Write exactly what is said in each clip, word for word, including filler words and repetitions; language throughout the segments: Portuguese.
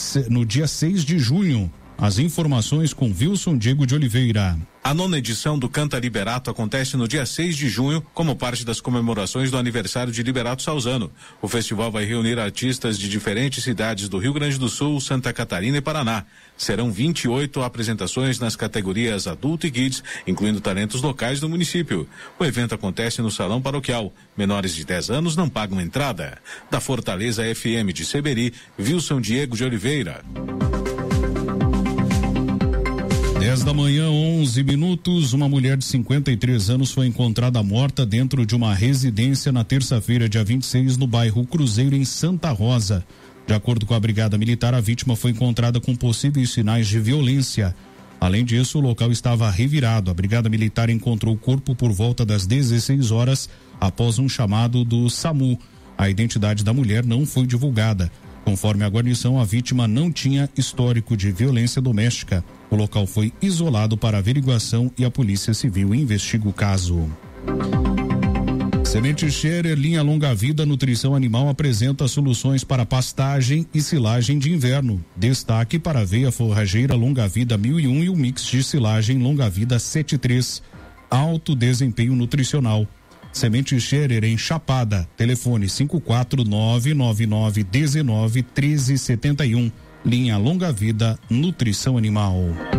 no dia seis de junho. As informações com Wilson Diego de Oliveira. A nona edição do Canta Liberato acontece no dia seis de junho, como parte das comemorações do aniversário de Liberato Salzano. O festival vai reunir artistas de diferentes cidades do Rio Grande do Sul, Santa Catarina e Paraná. Serão vinte e oito apresentações nas categorias adulto e kids, incluindo talentos locais do município. O evento acontece no Salão Paroquial. Menores de dez anos não pagam entrada. Da Fortaleza F M de Seberi, Wilson Diego de Oliveira. dez da manhã, onze minutos, uma mulher de cinquenta e três anos foi encontrada morta dentro de uma residência na terça-feira, dia vinte e seis, no bairro Cruzeiro, em Santa Rosa. De acordo com a Brigada Militar, a vítima foi encontrada com possíveis sinais de violência. Além disso, o local estava revirado. A Brigada Militar encontrou o corpo por volta das dezesseis horas, após um chamado do SAMU. A identidade da mulher não foi divulgada. Conforme a guarnição, a vítima não tinha histórico de violência doméstica. O local foi isolado para averiguação e a Polícia Civil investiga o caso. Semente Scherer, linha Longa Vida Nutrição Animal, apresenta soluções para pastagem e silagem de inverno. Destaque para a aveia forrageira Longa Vida mil e um e o mix de silagem Longa Vida setenta e três. Alto desempenho nutricional. Semente Scherer em Chapada. Telefone cinco quatro nove nove nove um nove um três sete um. Linha Longa Vida Nutrição Animal.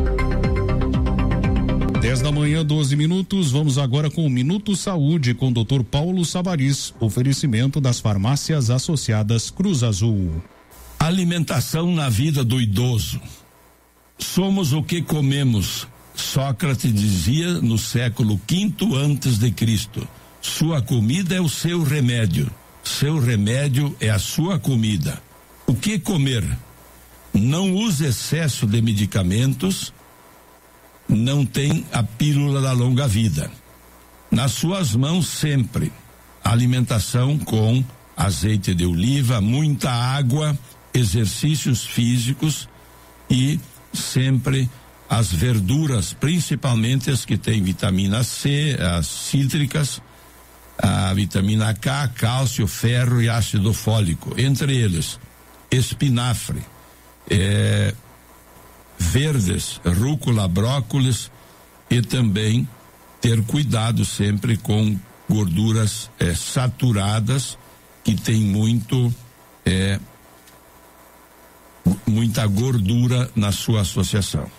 dez da manhã, doze minutos. Vamos agora com o Minuto Saúde com o doutor Paulo Savariz. Oferecimento das farmácias associadas Cruz Azul. Alimentação na vida do idoso. Somos o que comemos. Sócrates dizia no século quinto antes de Cristo. Sua comida é o seu remédio. Seu remédio é a sua comida. O que comer? Não use excesso de medicamentos. Não tem a pílula da longa vida. Nas suas mãos sempre. Alimentação com azeite de oliva, muita água, exercícios físicos e sempre as verduras, principalmente as que têm vitamina C, as cítricas, a vitamina K, cálcio, ferro e ácido fólico, entre eles espinafre, é, verdes, rúcula, brócolis e também ter cuidado sempre com gorduras é, saturadas que tem muito é, muita gordura na sua associação.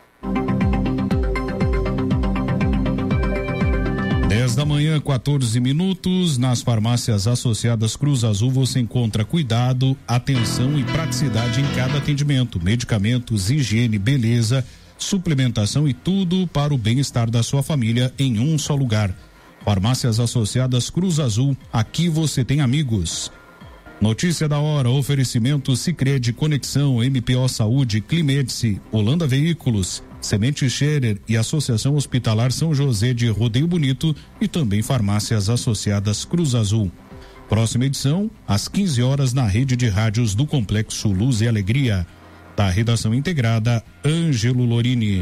dez da manhã, quatorze minutos. Nas farmácias associadas Cruz Azul você encontra cuidado, atenção e praticidade em cada atendimento. Medicamentos, higiene, beleza, suplementação e tudo para o bem-estar da sua família em um só lugar. Farmácias associadas Cruz Azul, aqui você tem amigos. Notícia da hora, oferecimento Sicredi, Conexão, M P O Saúde, Climedice, Holanda Veículos, Semente Scherer e Associação Hospitalar São José de Rodeio Bonito e também farmácias associadas Cruz Azul. Próxima edição, às quinze horas, na rede de rádios do Complexo Luz e Alegria. Da redação integrada, Ângelo Lorini.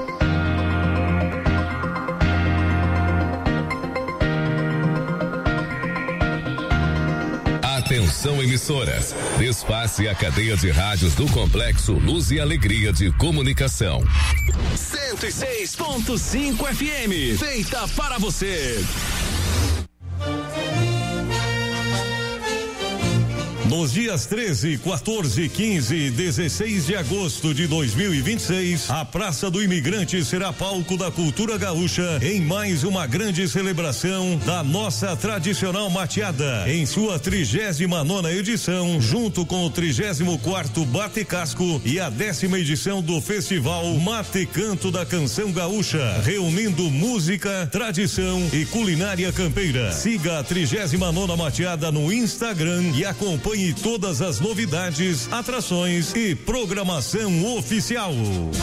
Atenção, emissoras. Despace a cadeia de rádios do Complexo Luz e Alegria de Comunicação. cento e seis ponto cinco F M. Feita para você. Nos dias treze, quatorze, quinze e dezesseis de agosto de dois mil e vinte e seis, a Praça do Imigrante será palco da cultura gaúcha em mais uma grande celebração da nossa tradicional mateada, em sua trigésima nona edição, junto com o trigésimo quarto Bate Casco e a décima edição do Festival Mate Canto da Canção Gaúcha, reunindo música, tradição e culinária campeira. Siga a trigésima nona mateada no Instagram e acompanhe todas as novidades, atrações e programação oficial.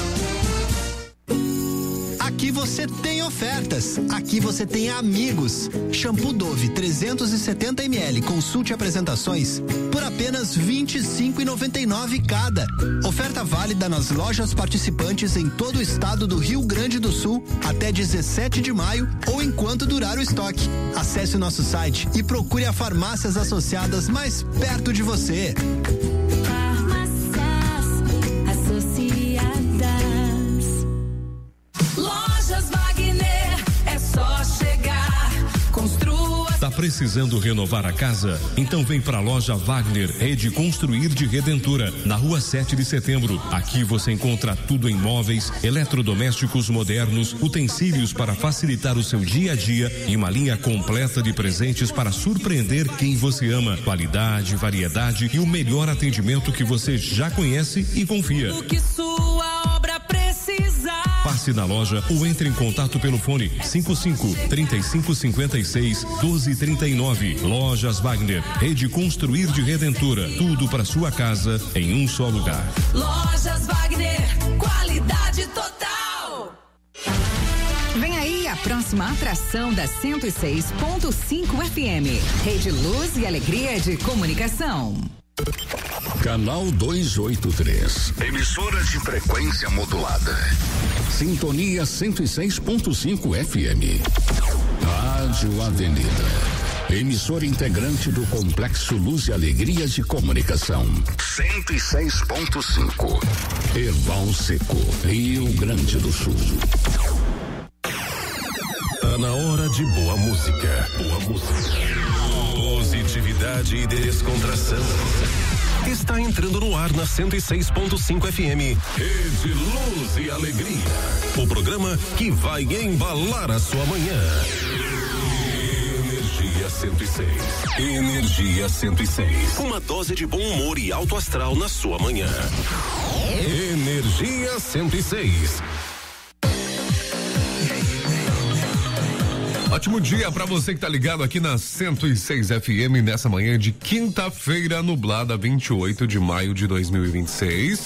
Aqui você tem ofertas, aqui você tem amigos. Shampoo Dove trezentos e setenta mililitros, consulte apresentações por apenas vinte e cinco reais e noventa e nove cada. Oferta válida nas lojas participantes em todo o estado do Rio Grande do Sul até dezessete de maio ou enquanto durar o estoque. Acesse o nosso site e procure a farmácias associadas mais perto de você. Farmácias Precisando renovar a casa? Então vem pra loja Wagner, Rede Construir de Redentura, na rua sete de setembro. Aqui você encontra tudo em móveis, eletrodomésticos modernos, utensílios para facilitar o seu dia a dia e uma linha completa de presentes para surpreender quem você ama. Qualidade, variedade e o melhor atendimento que você já conhece e confia. O que sua obra precisar. Passe na loja ou entre em contato pelo fone cinco cinco, trinta e cinco, cinquenta e seis, doze, trinta e nove. Lojas Wagner, Rede Construir de Redentura. Tudo para sua casa em um só lugar. Lojas Wagner, qualidade total. Vem aí a próxima atração da cento e seis ponto cinco F M. Rede Luz e Alegria de Comunicação. Canal duzentos e oitenta e três. Emissora de frequência modulada. Sintonia cento e seis ponto cinco F M. Rádio Avenida. Emissora integrante do Complexo Luz e Alegria de Comunicação. cento e seis ponto cinco. Erval Seco, Rio Grande do Sul. Tá na hora de boa música. Boa música. Positividade e descontração. Está entrando no ar na cento e seis ponto cinco F M. Rede Luz e Alegria. O programa que vai embalar a sua manhã. Energia cento e seis. Energia cento e seis. Uma dose de bom humor e alto astral na sua manhã. Energia cento e seis. Ótimo dia para você que tá ligado aqui na cento e seis F M nessa manhã de quinta-feira nublada, vinte e oito de maio de dois mil e vinte e seis.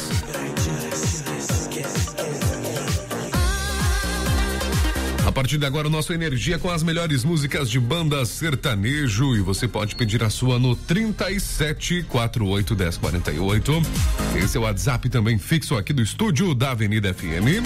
A partir de agora, o nosso Energia com as melhores músicas de banda sertanejo, e você pode pedir a sua no trinta e sete, quarenta e oito, dez, quarenta e oito. Esse é o WhatsApp também fixo aqui do estúdio da Avenida F M.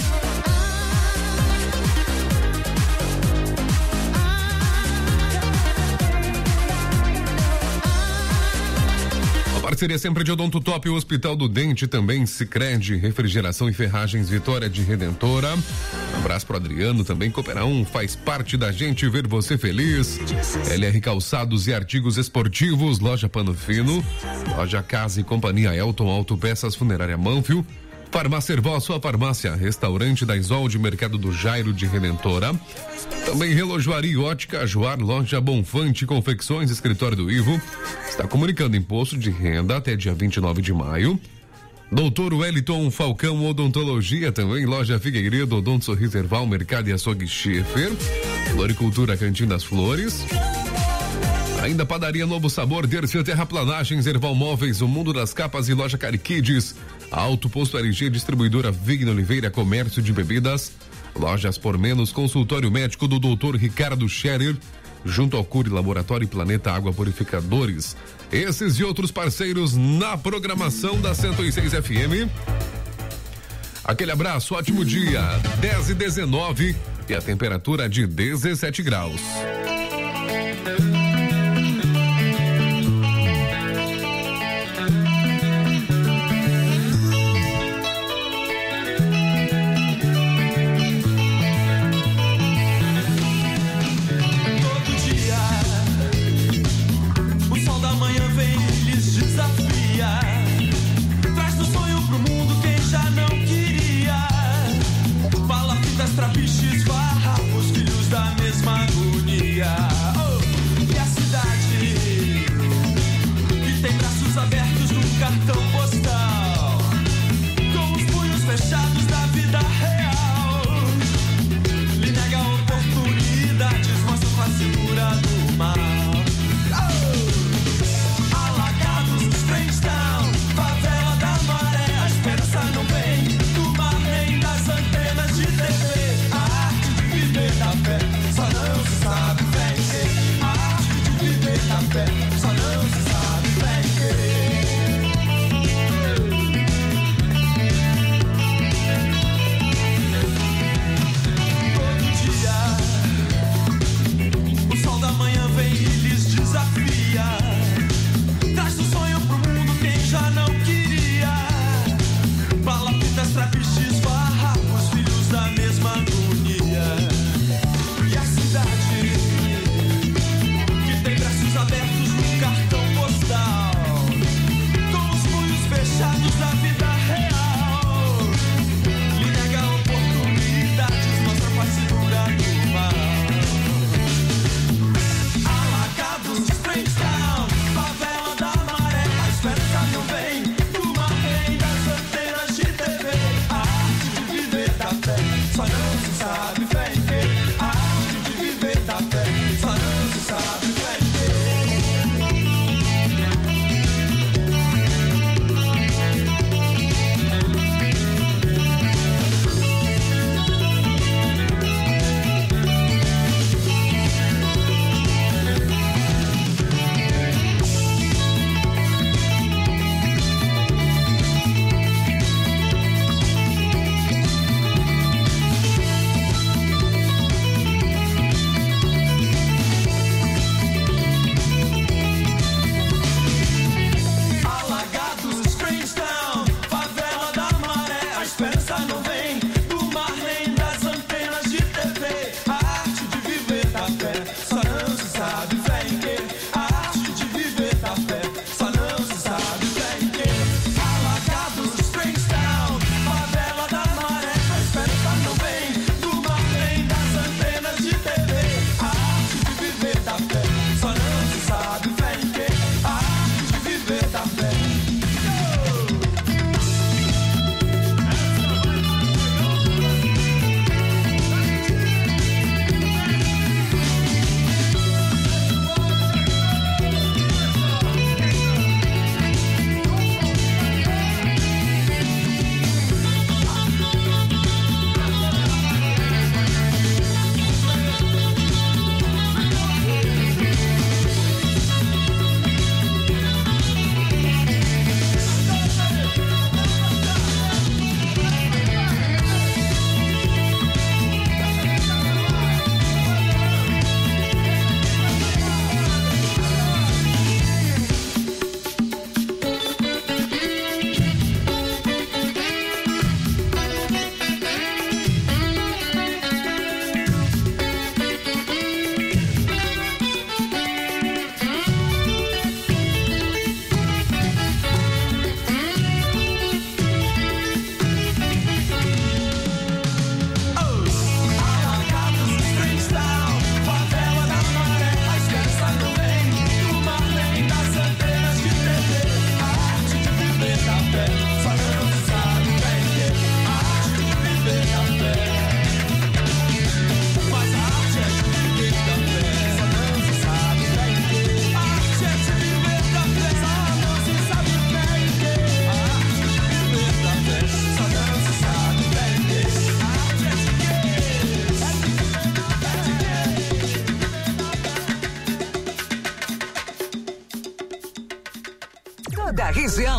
Parceria sempre de Odonto Top, o Hospital do Dente, também Sicredi, Refrigeração e Ferragens Vitória de Redentora. Um abraço pro Adriano, também Coopera um, faz parte da gente ver você feliz. L R Calçados e Artigos Esportivos, Loja Pano Fino, Loja Casa e Companhia Elton Autopeças Funerária Manfio, Farmácia Erval, sua farmácia, Restaurante da Isolde, Mercado do Jairo de Redentora. Também Relojoaria Ótica Joar, Loja Bonfante, Confecções, Escritório do Ivo. Está comunicando imposto de renda até dia vinte e nove de maio. Doutor Wellington Falcão Odontologia, também Loja Figueiredo, Odonto Sorriso Erval, Mercado e Açougue Schiffer. Floricultura Cantinho das Flores. Ainda Padaria Novo Sabor, Dercia Terraplanagens, Erval Móveis, O Mundo das Capas e Loja Cariquides. Alto Posto L G, Distribuidora Vigno Oliveira, Comércio de Bebidas. Lojas por Menos, Consultório Médico do doutor Ricardo Scherer, junto ao Cure Laboratório e Planeta Água Purificadores. Esses e outros parceiros na programação da cento e seis F M. Aquele abraço, ótimo dia, dez e dezenove e a temperatura de dezessete graus. Trapiches, farrapos, filhos da mesma agonia.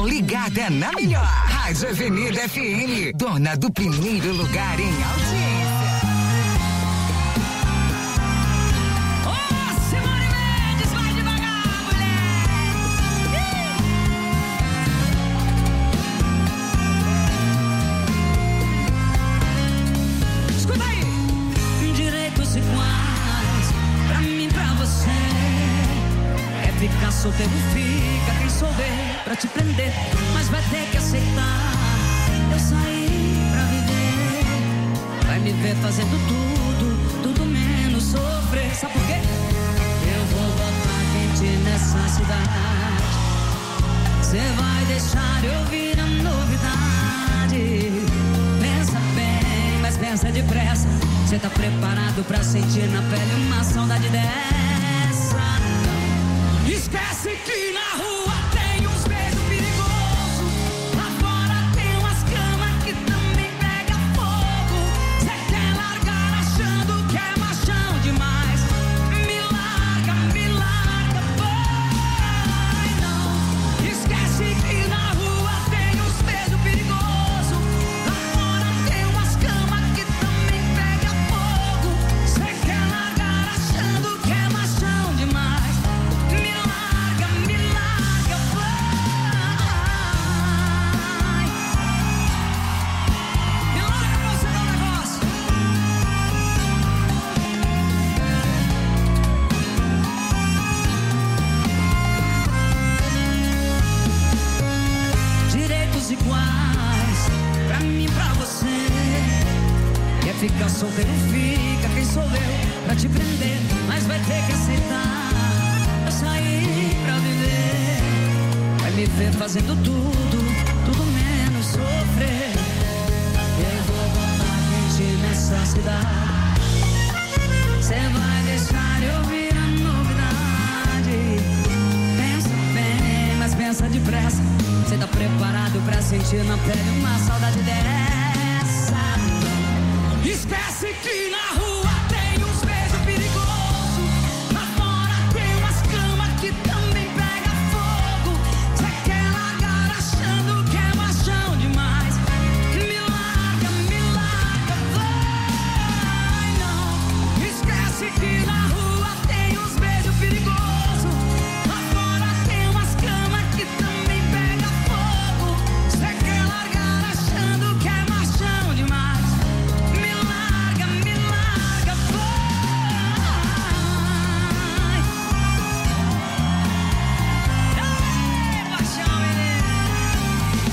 ligada na melhor. Rádio Avenida F M, dona do primeiro lugar em audiência. Ô, Simone Mendes, vai devagar, mulher. Escuta aí. Direitos iguais, pra mim, pra você. É ficar solteiro, fica quem souber pra te prender, mas vai ter que aceitar. Eu saí pra viver, vai me ver fazendo tudo, tudo menos sofrer. Sabe por quê? Eu vou botar quente nessa cidade. Cê vai deixar eu vir a novidade. Pensa bem, mas pensa depressa. Cê tá preparado pra sentir na pele uma saudade dessa? Não. Esquece que na rua tem uns beijos perigosos. Lá fora tem umas camas que também pega fogo. Cê quer largar achando que é machão demais. Me larga, me larga, vai não. Esquece que na rua tem uns beijos perigosos. Lá fora tem umas camas que também pega fogo. Cê quer largar achando que é machão demais. Me larga, me larga, vai. Me larga pra você dar um negócio. Direitos iguais, pra mim, pra você. Quer ficar solteiro, fica quem sou eu pra te prender, mas vai ter que aceitar. Eu saí pra viver, vai me ver fazendo tudo, tudo menos sofrer. Eu vou botar quente nessa cidade. Cê vai deixar eu vir a novidade. Pensa bem, mas pensa depressa. Cê tá preparado pra sentir na pele uma saudade dessa? Esquece que na rua tem uns beijos perigosos. Lá fora tem umas camas que também pega fogo. Cê quer largar achando que é machão demais. Me larga, me larga, vai não. Esquece que na rua tem uns beijos perigosos. Lá fora tem umas camas que também pega fogo. Cê quer largar achando que é machão demais. Me larga, me larga, vai. Ei, paixão, menino.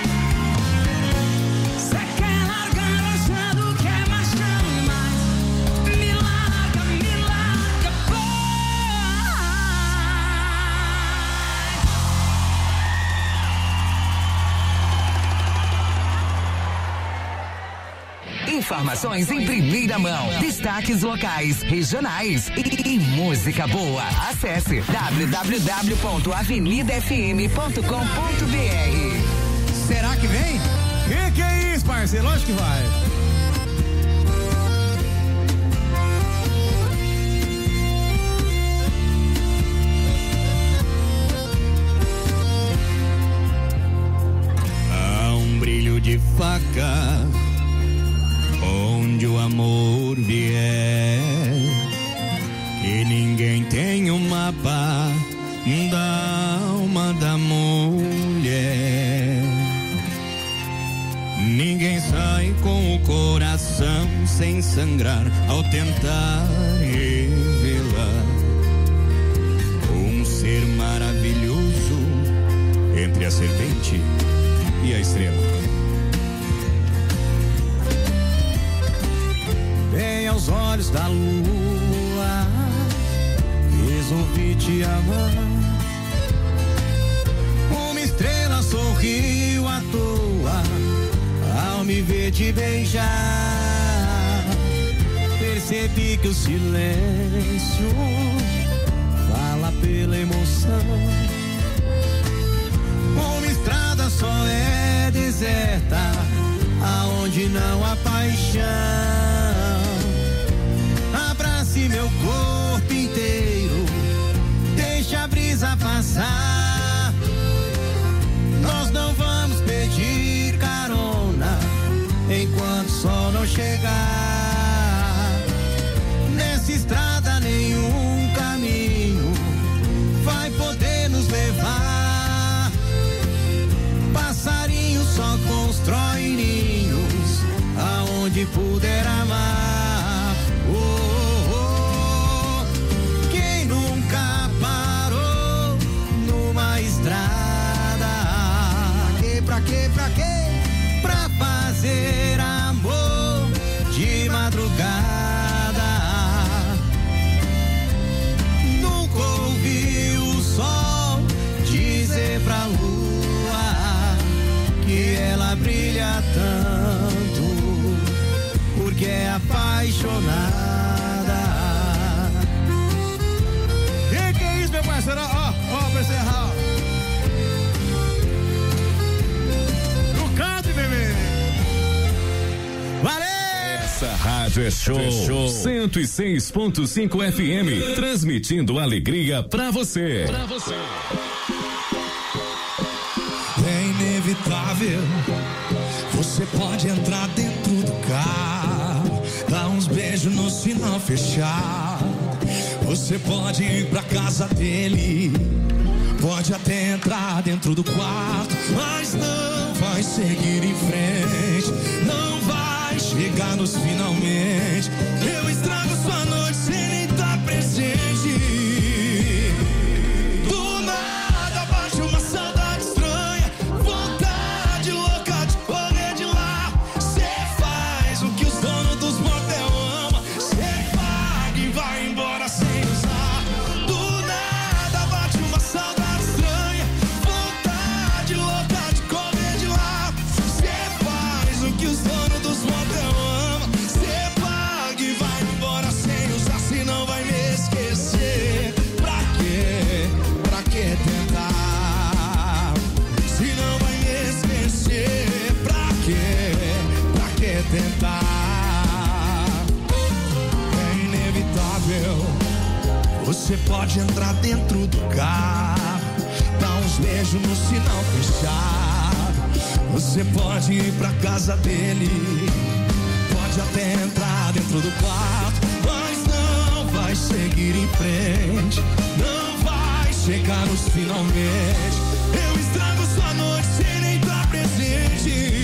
Cê quer largar achando que é machão demais. Me larga, me larga, vai. Informações em primeira mão, destaques locais, regionais e, e música boa. Acesse w w w ponto avenida f m ponto com ponto b r. Será que vem? Que que é isso, parceiro? Lógico que vai. Há um brilho de faca onde o amor vier, que ninguém tem o mapa da alma da mulher. Ninguém sai com o coração sem sangrar ao tentar revelar um ser maravilhoso entre a serpente e a estrela. Bem aos olhos da lua, resolvi te amar. Uma estrela sorriu à toa ao me ver te beijar. Percebi que o silêncio fala pela emoção. Uma estrada só é deserta aonde não há paixão. Abrace meu corpo inteiro, deixa a brisa passar. Nós não chegar. Nessa estrada nenhum caminho vai poder nos levar. Passarinho só constrói ninhos aonde puder amar. Oh, oh, oh. Quem nunca parou numa estrada? Pra quê, pra quê? Pra fazer amor de madrugada. Nunca ouvi o sol dizer pra lua que ela brilha tanto, porque é apaixonada. E que é isso, meu parceiro? Ó, ó, pra encerrar. No canto, bebê. Valeu! Essa rádio é show. show. cento e seis ponto cinco F M, transmitindo alegria pra você. Pra você. É inevitável. Você pode entrar dentro do carro, dar uns beijos no sinal fechado. Você pode ir pra casa dele, pode até entrar dentro do quarto, mas não vai seguir em frente, não vai chegar nos finalmente. Eu estrago sua noite sem nem estar presente. Do nada bate uma saudade estranha, vontade louca de correr de lá. Cê faz o que os donos dos motel amam, cê paga e vai embora sem usar. Do nada bate uma saudade estranha, vontade louca de correr de lá. Cê faz o que os donos dos motel amam, cê paga e vai embora sem usar. Se não vai me esquecer, pra quê? Pra que tentar? Se não vai me esquecer, pra quê? Pra que tentar? É inevitável. Você pode entrar dentro do carro, dar uns beijos no sinal fechado. Você pode ir pra casa dele, pode até entrar dentro do quarto, mas não vai seguir em frente, não vai chegar nos finalmente. Eu estrago sua noite sem nem estar presente.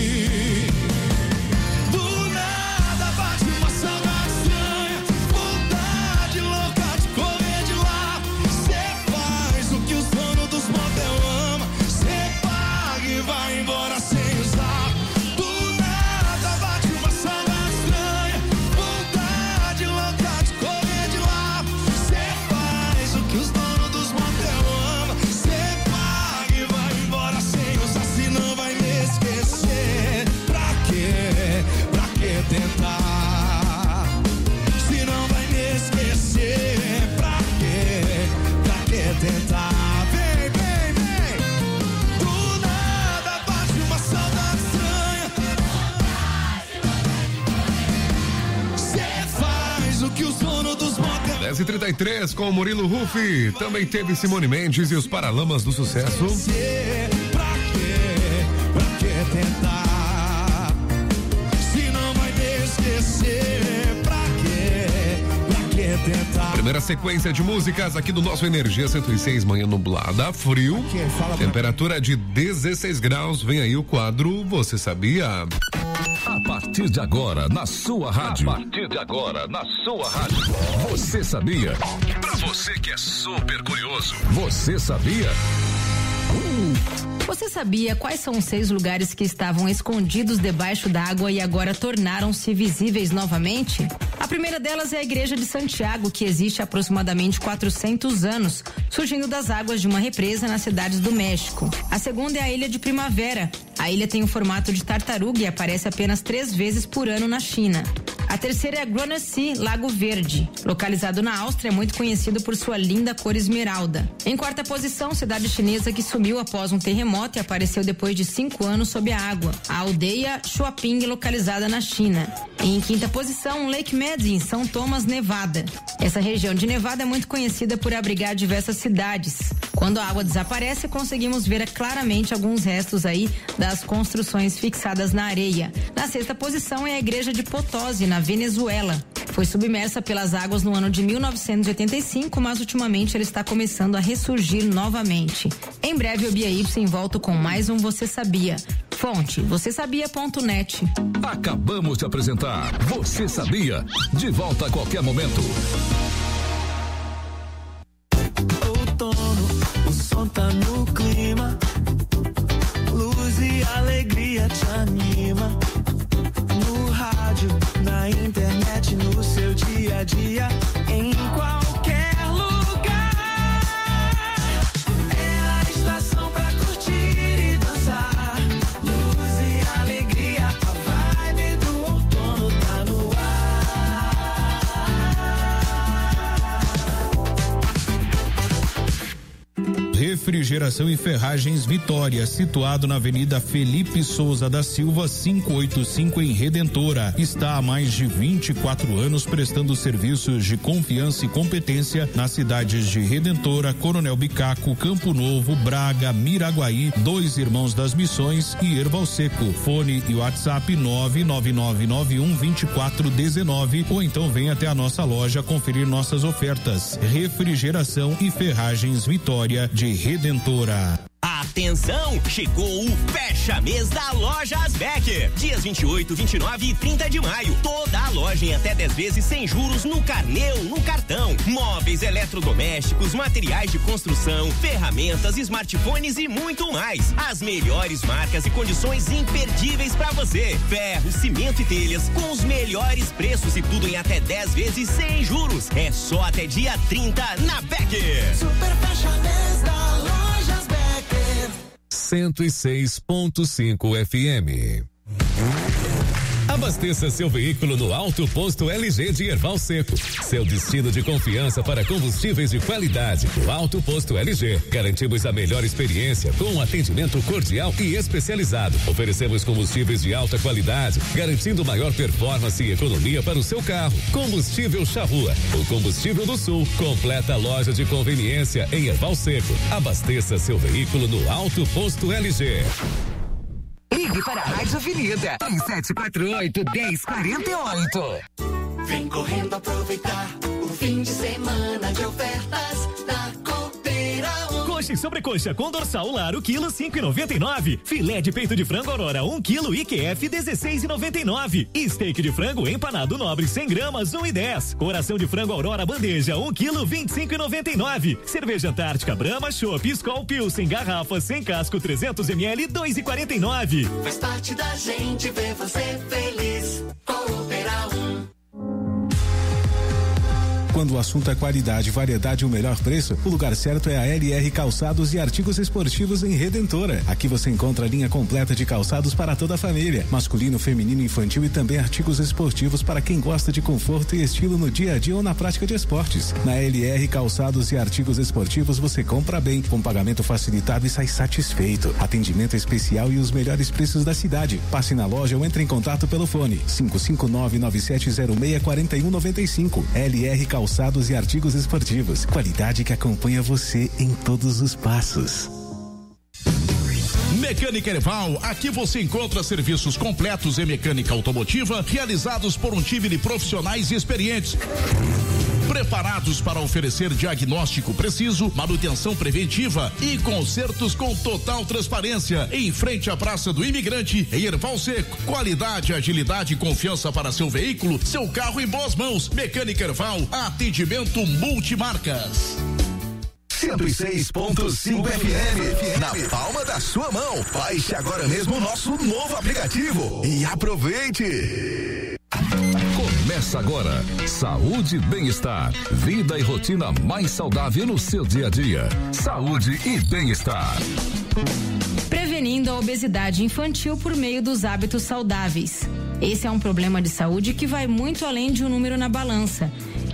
Do nada bate uma saudade estranha, vontade louca de correr de lá. Cê faz o que os donos dos motel amam, cê paga e vai embora sem usar. Do nada bate uma saudade estranha, vontade louca de correr de lá. Cê faz o que os donos dos motel amam, cê paga e vai embora sem usar. Se não vai me esquecer, pra quê? Pra que tentar? Se não vai me esquecer, pra quê? Pra que tentar? Vem, vem, vem. Do nada bate uma saudade estranha, cê faz o que os donos dos motel. dez e trinta e três com o Murilo Rufi. Também teve Simone Mendes e os Paralamas do Sucesso. Pra quê? Pra que tentar? Se não vai me esquecer, pra quê? Pra que tentar? Primeira sequência de músicas aqui do nosso Energia cento e seis, manhã nublada, frio, temperatura de dezesseis graus. Vem aí o quadro Você Sabia? A partir de agora, na sua rádio. A partir de agora, na sua rádio. Você sabia? Pra você que é super curioso. Você sabia? Você sabia quais são os seis lugares que estavam escondidos debaixo d'água e agora tornaram-se visíveis novamente? A primeira delas é a Igreja de Santiago, que existe há aproximadamente quatrocentos anos, surgindo das águas de uma represa nas cidades do México. A segunda é a Ilha de Primavera. A ilha tem o formato de tartaruga e aparece apenas três vezes por ano na China. A terceira é a Gröner Lago Verde, localizado na Áustria, é muito conhecido por sua linda cor esmeralda. Em quarta posição, cidade chinesa que sumiu após um terremoto e apareceu depois de cinco anos sob a água, a aldeia Shuaping, localizada na China. Em quinta posição, Lake Mead, em São Thomas, Nevada. Essa região de Nevada é muito conhecida por abrigar diversas cidades. Quando a água desaparece, conseguimos ver claramente alguns restos aí das construções fixadas na areia. Na sexta posição é a igreja de Potosí, na Venezuela. Foi submersa pelas águas no ano de mil novecentos e oitenta e cinco, mas ultimamente ela está começando a ressurgir novamente. Em breve o Bia Y volta com mais um Você Sabia. Fonte, você sabia ponto net. Acabamos de apresentar Você Sabia. De volta a qualquer momento. Outono, o som tá no clima. Luz e alegria te anima. No rádio, na internet, no seu dia a dia, em qualquer lugar. É a estação pra curtir e dançar. Luz e alegria, a vibe do outono tá no Refrigeração e Ferragens Vitória, situado na Avenida Felipe Souza da Silva, quinhentos e oitenta e cinco, em Redentora. Está há mais de vinte e quatro anos prestando serviços de confiança e competência nas cidades de Redentora, Coronel Bicaco, Campo Novo, Braga, Miraguaí, Dois Irmãos das Missões e Erval Seco. Fone e WhatsApp nove nove nove nove um dois quatro um nove ou então venha até a nossa loja conferir nossas ofertas. Refrigeração e Ferragens Vitória de Redentora. Atenção, chegou o fecha mês da Lojas Becker. Dias vinte e oito, vinte e nove e trinta de maio. Toda a loja em até dez vezes sem juros no carnê ou no cartão. Móveis, eletrodomésticos, materiais de construção, ferramentas, smartphones e muito mais. As melhores marcas e condições imperdíveis pra você. Ferro, cimento e telhas com os melhores preços e tudo em até dez vezes sem juros. É só até dia trinta na Becker. Super fecha mês da Lojas Becker. cento e seis ponto cinco F M. Abasteça seu veículo no Alto Posto L G de Erval Seco. Seu destino de confiança para combustíveis de qualidade. No Alto Posto L G, garantimos a melhor experiência com um atendimento cordial e especializado. Oferecemos combustíveis de alta qualidade, garantindo maior performance e economia para o seu carro. Combustível Charrua, o combustível do Sul. Completa loja de conveniência em Erval Seco. Abasteça seu veículo no Alto Posto L G. Ligue para a Rádio Avenida três sete quatro oito, um zero quatro oito. Vem correndo aproveitar o fim de semana de ofertas da Copeirão. Coxa e sobrecoxa com dorsal lar o quilo cinco e noventa e nove. Filé de peito de frango Aurora um quilo I Q F dezesseis e noventa e nove. Steak de frango empanado nobre cem gramas um e dez. Coração de frango Aurora bandeja um quilo vinte e cinco e noventa e nove. Cerveja Antártica Brahma Chopp Skol Pilsen garrafa sem casco trezentos mililitros dois e quarenta e nove. Faz parte da gente ver você feliz. Copeirão. Quando o assunto é qualidade, variedade e o melhor preço, o lugar certo é a L R Calçados e Artigos Esportivos em Redentora. Aqui você encontra a linha completa de calçados para toda a família, masculino, feminino, infantil e também artigos esportivos para quem gosta de conforto e estilo no dia a dia ou na prática de esportes. Na L R Calçados e Artigos Esportivos você compra bem, com pagamento facilitado e sai satisfeito. Atendimento especial e os melhores preços da cidade. Passe na loja ou entre em contato pelo fone cinco cinco nove nove sete zero seis quatro um nove cinco. L R Calçados Calçados e Artigos Esportivos. Qualidade que acompanha você em todos os passos. Mecânica Erval, aqui você encontra serviços completos em mecânica automotiva realizados por um time de profissionais e experientes, preparados para oferecer diagnóstico preciso, manutenção preventiva e consertos com total transparência. Em frente à Praça do Imigrante, em Erval Seco. Qualidade, agilidade e confiança para seu veículo, seu carro em boas mãos. Mecânica Erval, atendimento multimarcas. cento e seis ponto cinco F M, na palma da sua mão. Baixe agora mesmo o nosso novo aplicativo e aproveite. Começa agora, saúde e bem-estar, vida e rotina mais saudável no seu dia a dia. Saúde e bem-estar. Prevenindo a obesidade infantil por meio dos hábitos saudáveis. Esse é um problema de saúde que vai muito além de um número na balança.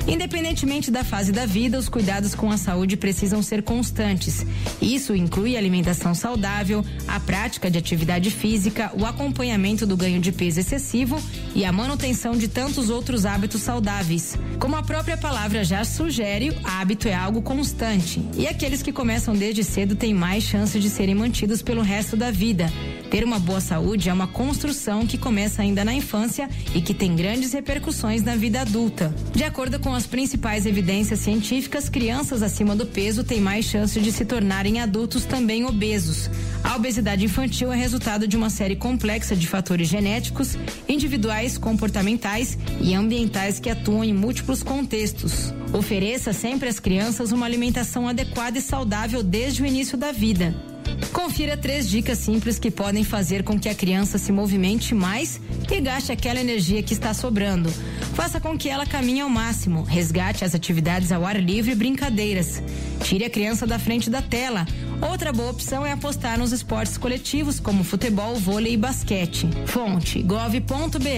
Independentemente da fase da vida, os cuidados com a saúde precisam ser constantes. Isso inclui a alimentação saudável, a prática de atividade física, o acompanhamento do ganho de peso excessivo e a manutenção de tantos outros hábitos saudáveis. Como a própria palavra já sugere, hábito é algo constante e aqueles que começam desde cedo têm mais chances de serem mantidos pelo resto da vida. Ter uma boa saúde é uma construção que começa ainda na infância e que tem grandes repercussões na vida adulta. De acordo com as principais evidências científicas, crianças acima do peso têm mais chance de se tornarem adultos também obesos. A obesidade infantil é resultado de uma série complexa de fatores genéticos, individuais, comportamentais e ambientais que atuam em múltiplos contextos. Ofereça sempre às crianças uma alimentação adequada e saudável desde o início da vida. Confira três dicas simples que podem fazer com que a criança se movimente mais e gaste aquela energia que está sobrando. Faça com que ela caminhe ao máximo, resgate as atividades ao ar livre e brincadeiras. Tire a criança da frente da tela. Outra boa opção é apostar nos esportes coletivos como futebol, vôlei e basquete. Fonte gov ponto br.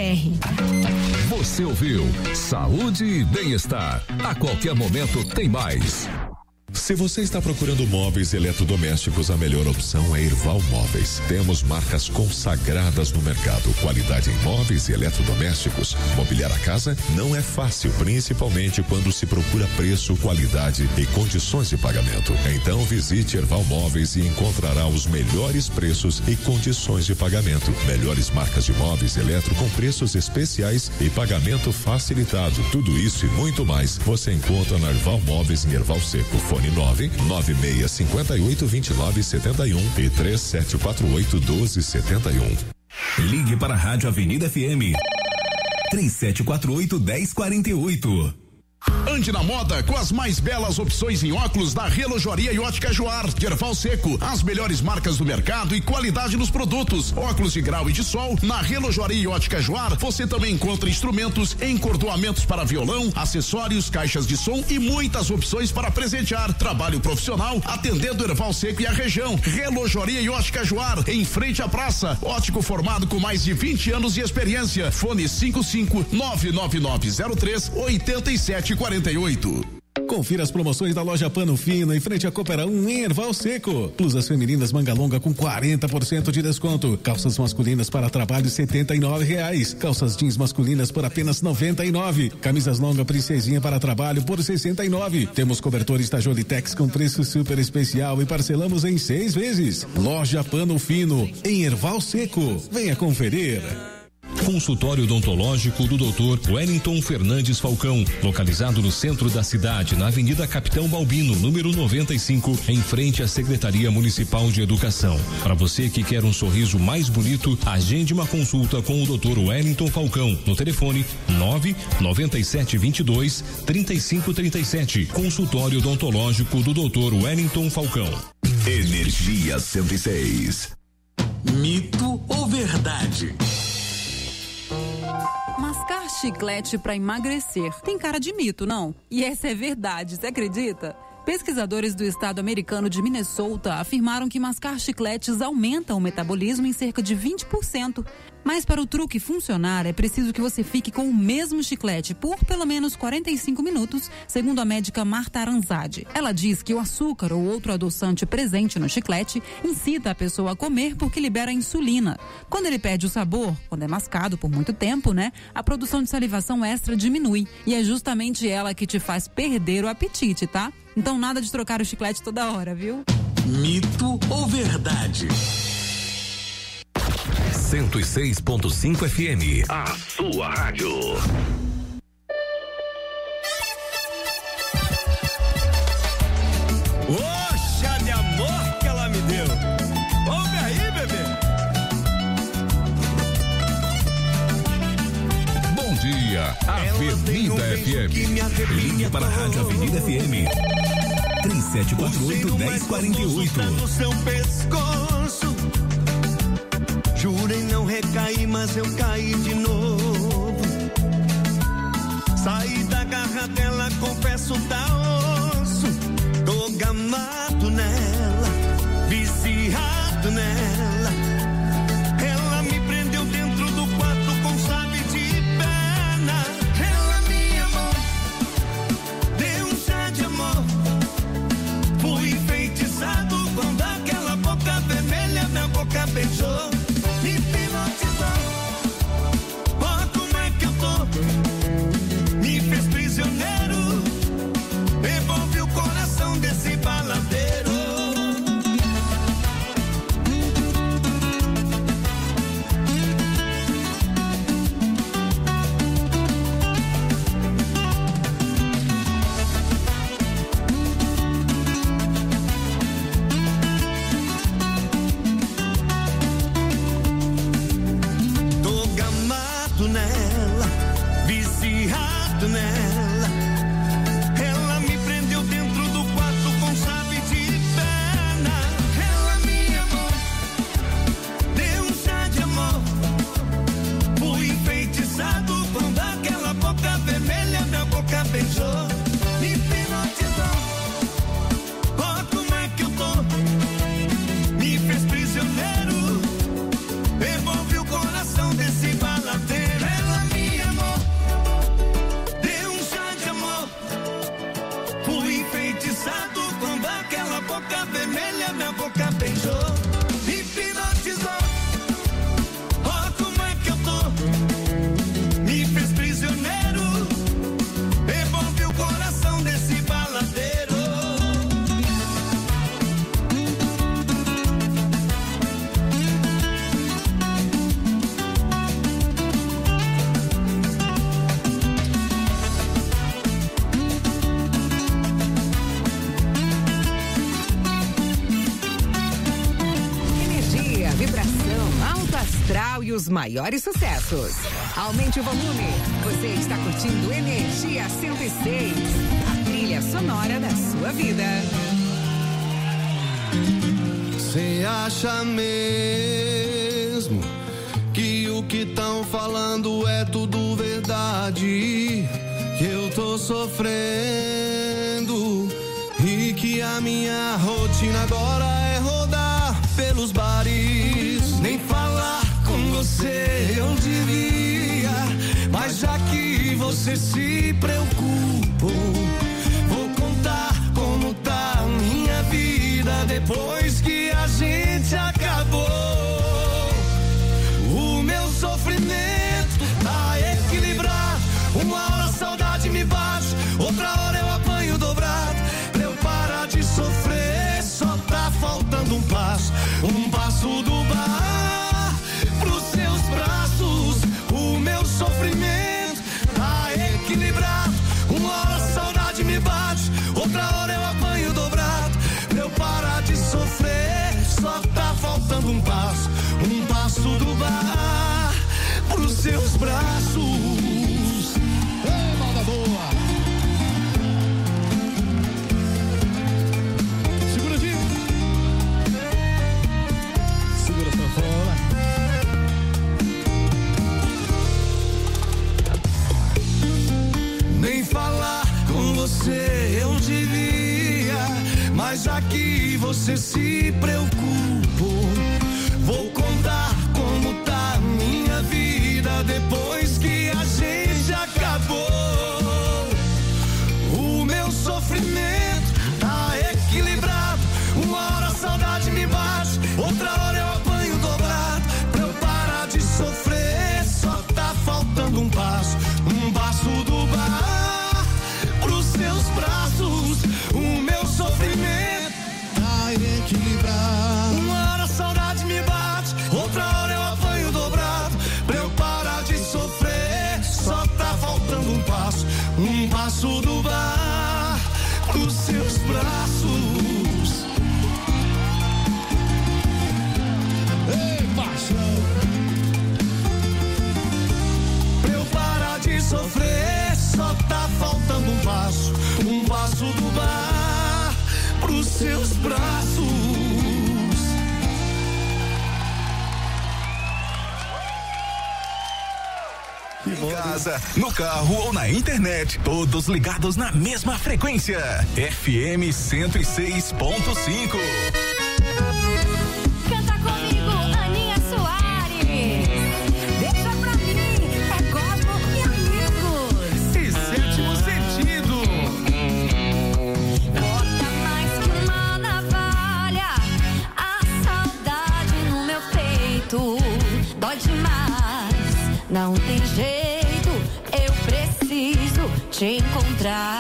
Você ouviu Saúde e Bem-Estar. A qualquer momento tem mais. Se você está procurando móveis e eletrodomésticos, a melhor opção é Erval Móveis. Temos marcas consagradas no mercado, qualidade em móveis e eletrodomésticos. Mobiliar a casa não é fácil, principalmente quando se procura preço, qualidade e condições de pagamento. Então visite Erval Móveis e encontrará os melhores preços e condições de pagamento. Melhores marcas de móveis e eletro com preços especiais e pagamento facilitado. Tudo isso e muito mais você encontra na Erval Móveis em Erval Seco. Fone nove nove seis cinco oito dois nove sete um e três sete quatro oito um dois sete um. Ligue para a Rádio Avenida F M três sete quatro oito, um zero quatro oito. Ande na moda com as mais belas opções em óculos da Relojoaria e Ótica Joar, de Erval Seco. As melhores marcas do mercado e qualidade nos produtos. Óculos de grau e de sol, na Relojoaria e Ótica Joar, você também encontra instrumentos, encordoamentos para violão, acessórios, caixas de som e muitas opções para presentear. Trabalho profissional atendendo Erval Seco e a região. Relojoaria e Ótica Joar, em frente à praça. Ótico formado com mais de vinte anos de experiência. Fone cinco cinco nove nove nove zero três oito sete quarenta e oito. Confira as promoções da loja Pano Fino em frente à Coopera um em Erval Seco. Blusas femininas manga longa com quarenta por cento de desconto. Calças masculinas para trabalho setenta e nove reais. Calças jeans masculinas por apenas noventa e nove. Camisas longa princesinha para trabalho por sessenta e nove. Temos cobertores da Jolitex com preço super especial e parcelamos em seis vezes. Loja Pano Fino em Erval Seco. Venha conferir. Consultório odontológico do doutor Wellington Fernandes Falcão, localizado no centro da cidade, na Avenida Capitão Balbino, número noventa e cinco, em frente à Secretaria Municipal de Educação. Para você que quer um sorriso mais bonito, agende uma consulta com o doutor Wellington Falcão no telefone nove nove sete dois dois, três cinco três sete. Consultório odontológico do doutor Wellington Falcão. Energia cento e seis. Mito ou verdade? Mascar chiclete para emagrecer tem cara de mito, não? E essa é verdade, você acredita? Pesquisadores do estado americano de Minnesota afirmaram que mascar chicletes aumenta o metabolismo em cerca de vinte por cento. Mas para o truque funcionar, é preciso que você fique com o mesmo chiclete por pelo menos quarenta e cinco minutos, segundo a médica Marta Aranzadi. Ela diz que o açúcar ou outro adoçante presente no chiclete incita a pessoa a comer porque libera insulina. Quando ele perde o sabor, quando é mascado por muito tempo, né, a produção de salivação extra diminui. E é justamente ela que te faz perder o apetite, tá? Então nada de trocar o chiclete toda hora, viu? Mito ou verdade? cento e seis ponto cinco F M, a sua rádio. Oxa de amor que ela me deu. Ouve aí, bebê. Bom dia, Avenida F M. Ligue para a Rádio Avenida F M três sete quatro oito, um zero quatro oito. No seu pescoço. Jurei não recair, mas eu caí de novo. Saí da garra dela, confesso, tá osso. Tô gamado nela, viciado nela. Ela me prendeu dentro do quarto com chave de pena. Ela me amou, beijou, me hipnotizou. Ó, como é que eu tô? Me fez prisioneiro, envolve o coração desse baladeiro. Energia, vibração, alto astral e os maiores sucessos. Aumente o volume. Você está curtindo Energia cento e seis, a trilha sonora da sua vida. Cê acha mesmo que o que tão falando é tudo verdade? Que eu tô sofrendo e que a minha rotina agora é rodar pelos bares. Nem falar com você eu devia, mas já que você se preocupa, vou contar como tá a minha vida depois que a gente acabou. O meu sofrimento tá equilibrado. Uma hora a saudade me bate, outra hora eu apanho dobrado. Pra eu parar de sofrer, só tá faltando um passo, um passo do bar pros seus braços. O meu sofrimento tá equilibrado. Uma hora a saudade me bate, outra hora eu apanho dobrado. Pra eu parar de sofrer, só tá faltando um passo, um passo do bar pros seus braços. Ei, malda boa! Segura, Dinho! Segura a sanfona. Nem falar com você eu devia, mas já que você se preocupou, vou contar como tá a minha vida depois que a gente acabou. O meu sofrimento tá equilibrado. Uma hora a saudade me bate, outra hora eu apanho dobrado. Pra eu parar de sofrer, só tá faltando um passo, um passo do bar pros seus braços. O meu sofrimento tá equilibrado. Uma hora a saudade me bate, outra hora eu apanho dobrado. Pra eu parar de sofrer, só tá faltando um passo, um passo do bar pros seus braços. Ei, paixão. Pra eu parar de sofrer, só tá faltando um passo, um passo do bar pros seus braços. Em casa, no carro ou na internet, todos ligados na mesma frequência. F M cento e seis ponto cinco. Canta comigo, Aninha Soares. Deixa pra mim, é Cosmo e amigos. E sétimo sentido. Corta mais que uma navalha, a saudade no meu peito dói demais. Não tem jeito, eu preciso te encontrar.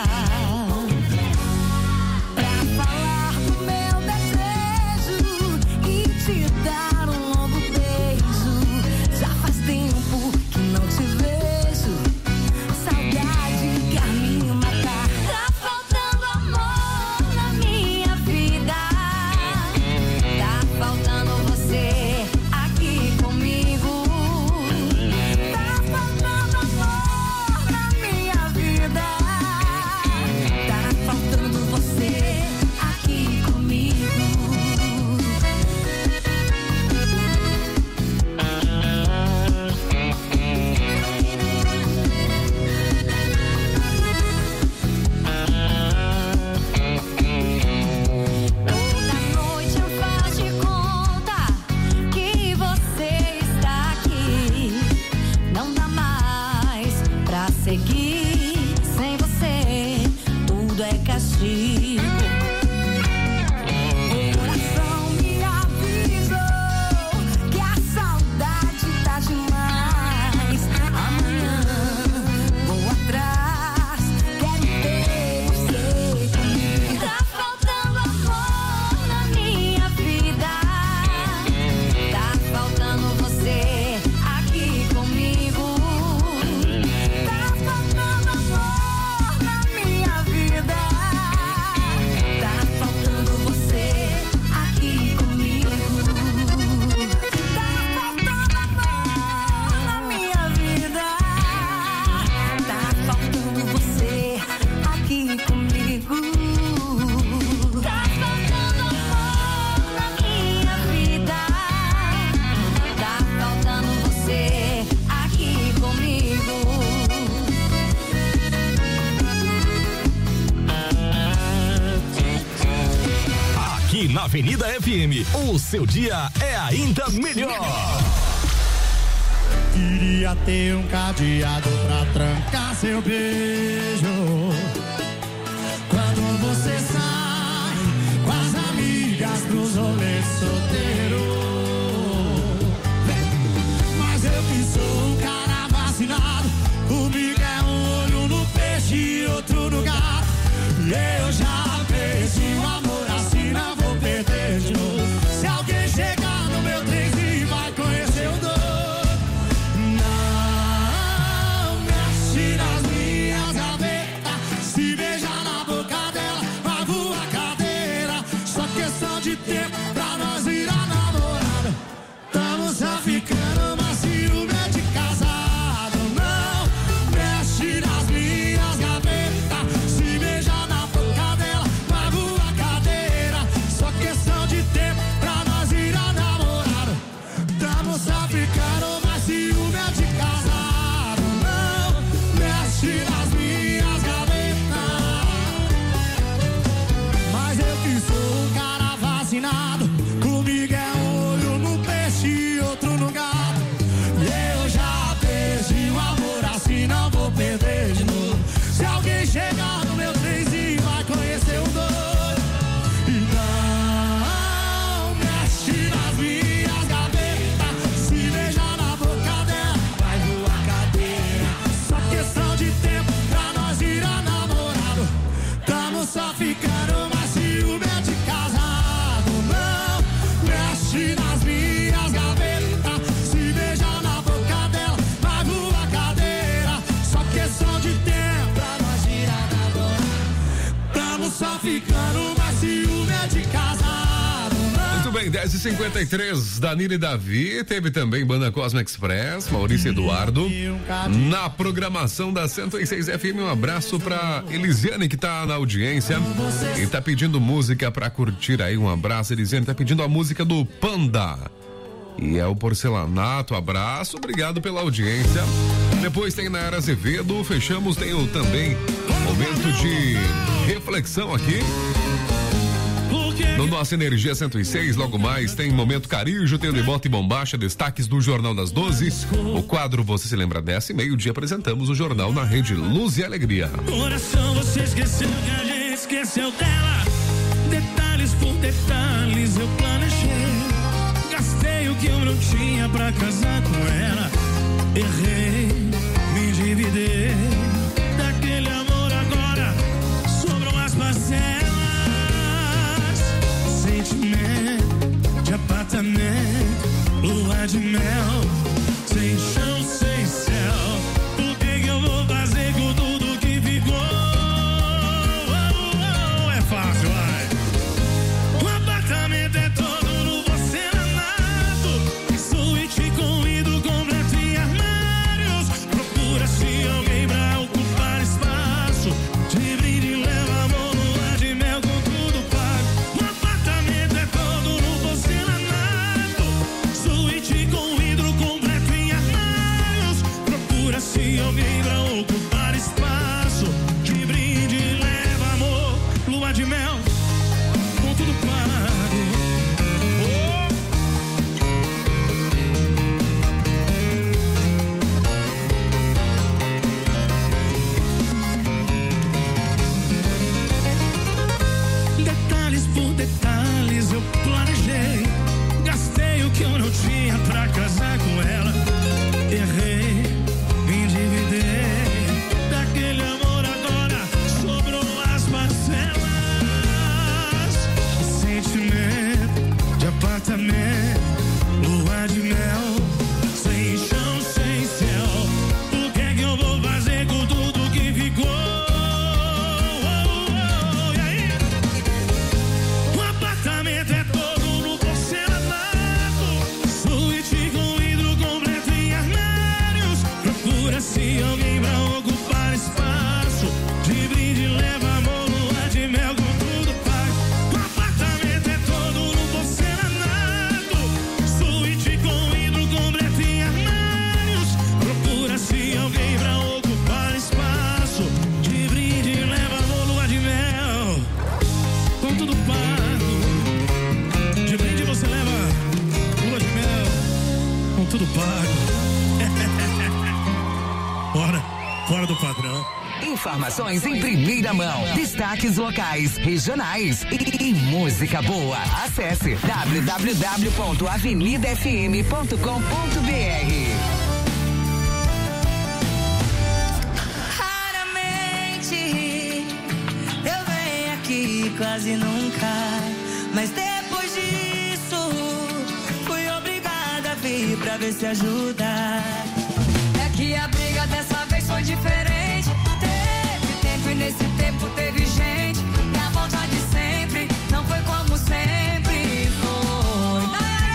Pra falar do meu desejo e te dar um longo beijo. Já faz tempo que não te vejo, saudade quer me matar. Tá faltando amor na minha vida, tá faltando você aqui comigo. Tá faltando amor na minha vida, tá faltando você aqui comigo. Toda noite eu faço de conta que você está aqui. Não dá mais pra seguir sem você, tudo é castigo. Coração me Avenida F M, o seu dia é ainda melhor. Queria ter um cadeado pra trancar seu beijo. Quando você sai com as amigas pros rolês solteiro. Mas eu que sou um cara vacinado, comigo é um olho no peixe e outro no gato. Eu já perdi o amor assim, não vou perder de novo. Se alguém chegar no meu três e vai conhecer o dono. Não mexe nas minhas gavetas, se beijar na boca dela, vai voar cadeira. Só questão de tempo pra nós virar namorada. Tamo só ficando, mas ciúme é de casado. Não mexe nas minhas gavetas, se beijar na boca dela, vai voar cadeira. Só questão de tempo pra nós virar namorado. Tamo só ficando, mas ciúme é de casado. Não mexe nas minhas gavetas. Mas eu que sou um cara vacinado, comigo é um olho no peixe e outro no gato. Eu já perdi o amor assim, não vou perder de novo. Se alguém chegar no meu três e vai conhecer o doido. E não mexe nas minhas gavetas, se beijar na boca dela, vai voar cadeira. Só questão de tempo pra nós virar namorado. Tamo só ficando, mas ciúme é de casado. Não mexe nas minhas gavetas, se beijar na boca dela, vai voar cadeira. Só questão de tempo pra nós virar namorado. Tamo só ficando, mas ciúme é de casado. Não. Muito bem, dez e cinquenta e três, Danilo e Davi, teve também Banda Cosmo Express, Maurício e Eduardo, na programação da cento e seis F M. Um abraço pra Elisiane, que tá na audiência e tá pedindo música pra curtir aí. Um abraço, Elisiane, tá pedindo a música do Panda. E é o Porcelanato, abraço, obrigado pela audiência. Depois tem Nayara Azevedo, fechamos, tem o também momento de reflexão aqui no Nossa Energia cento e seis. Logo mais tem Momento Carijo, tem o Debota e Bombacha, destaques do Jornal das doze. O quadro Você Se Lembra Dessa, e meio-dia apresentamos o jornal na Rede Luz e Alegria. Coração, você esqueceu que a gente esqueceu dela. Detalhes por detalhes eu planejei. Gastei o que eu não tinha pra casar com ela. Errei, me endividei. Daquele amor agora sobram as parcelas. Sentimento de apartamento, lua de mel, sem chão, sem céu. O que que eu vou fazer com tudo que ficou? Oh, oh, é fácil, vai. O apartamento é todo no porcelanato, suíte com vidro completo e armários. Procura-se alguém pra ocupar espaço. De brinde leva amor, lua de mel com tudo pago. O apartamento é todo no porcelanato, suíte com vidro completo e armários. Procura-se alguém pra ocupar espaço. De brinde leva amor, lua de mel com tudo pago. Oh. Detalhes por detalhes eu planejei. Gastei o que eu não tinha pra casar com ela. Errei, me endividei. Daquele amor agora sobrou as parcelas. Sentimento de apartamento, lua de mel, sem chão, sem céu. O que é que eu vou fazer com tudo que ficou? Oh, oh, e aí? O apartamento é todo no porcelanato, suíte com vidro completo e armários. Procura-se alguém pra ocupar espaço. De brinde leva amor, lua de mel com tudo pago. O apartamento é todo no porcelanato, suíte com vidro completo e armários. Procura-se alguém pra ocupar espaço. De brinde leva amor, lua de mel com tudo pago. fora do padrão. Informações em primeira mão, destaques locais, regionais e, e música boa. Acesse w w w ponto avenida f m ponto com ponto b r. Raramente eu venho aqui, quase nunca, mas depois disso fui obrigada a vir pra ver se ajuda. É que a briga dessa vez foi diferente. E nesse tempo teve gente, e a volta de sempre não foi como sempre foi.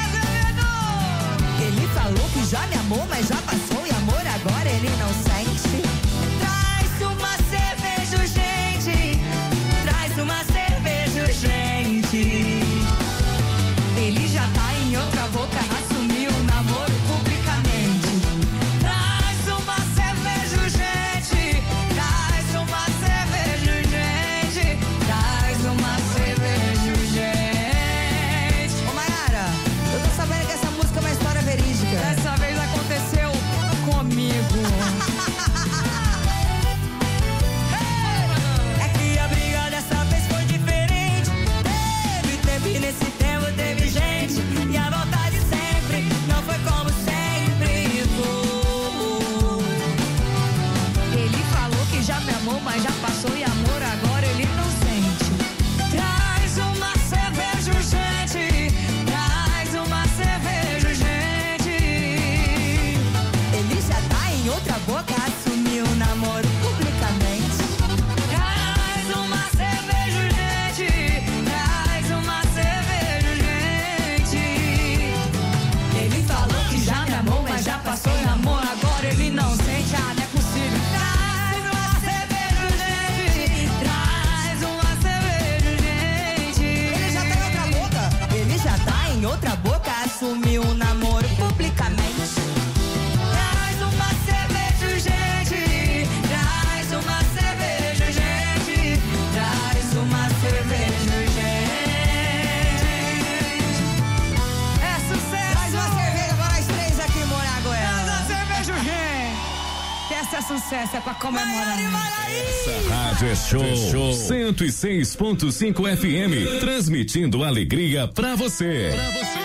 Ele falou que já me amou, mas já passou, e amor agora ele não sente. Traz uma cerveja, gente. Traz uma cerveja, gente. Ele já tá em outra boca, assumiu o namoro publicamente. Traz uma cerveja, gente. Traz uma cerveja, gente. Traz uma cerveja, gente. Ô Mayara, eu tô sabendo que essa música é uma história verídica. Dessa vez aconteceu comigo. É que a briga dessa vez foi diferente. Teve, teve nesse tempo, teve gente. E a volta de sempre não foi como sempre foi. Ele falou que já me amou, mas já passou, e amor agora ele não sente. Traz uma cerveja, gente. Traz uma cerveja, gente. Ele já tá em outra boca, assumiu o namoro publicamente. Traz uma cerveja, gente. Traz uma cerveja, gente. Ele falou que já me amou, mas já passou, e amor agora ele não sente. Ah, não é possível. Traz uma cerveja, gente. Traz uma cerveja, gente. Ele já tá em outra boca. Ele já tá em outra boca, assumiu o namoro publicamente. Traz uma cerveja, gente. Traz uma cerveja, gente. Traz uma cerveja, gente. É sucesso. Traz uma cerveja pra nós três aqui, Moragoela. Traz uma cerveja, gente. Essa é sucesso, é pra comemorar. Essa rádio é show. show. cento e seis ponto cinco F M, transmitindo alegria pra você. Pra você.